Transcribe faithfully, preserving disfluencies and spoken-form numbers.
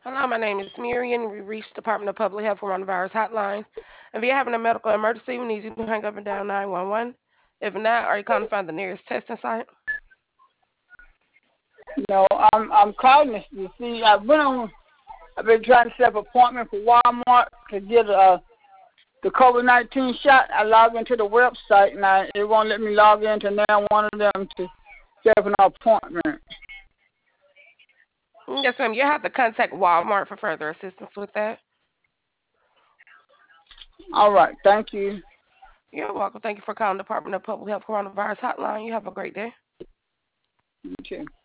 Hello, my name is Miriam. We reached Department of Public Health Coronavirus Hotline. If you're having a medical emergency, we need you to hang up and dial nine one one. If not, are you calling to find the nearest testing site? No, I'm I'm calling to see. I've been on. I've been trying to set up an appointment for Walmart to get uh the COVID nineteen shot. I log into the website and I, it won't let me log into now one of them to set up an appointment. Yes, ma'am. You have to contact Walmart for further assistance with that. All right, thank you. You're welcome. Thank you for calling Department of Public Health Coronavirus Hotline. You have a great day. You too.